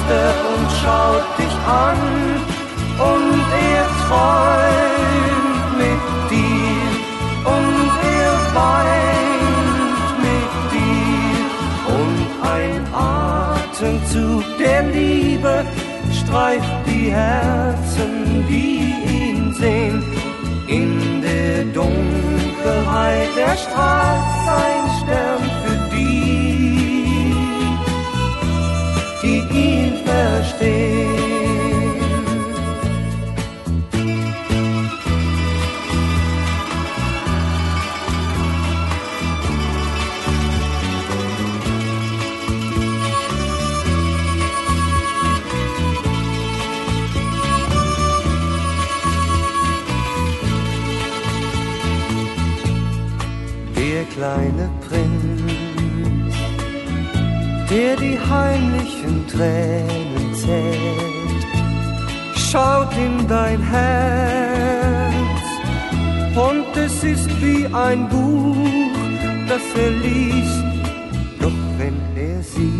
Fenster und schaut dich an und er träumt mit dir und er weint mit dir und ein Atemzug der Liebe streift die Herzen, die ihn sehen. In der Dunkelheit erstrahlt sein Stern für die ihn verstehen. Der kleine Prinz, der die heimlichen Tränen zählt, schaut in dein Herz und es ist wie ein Buch, das er liest, doch wenn er sieht,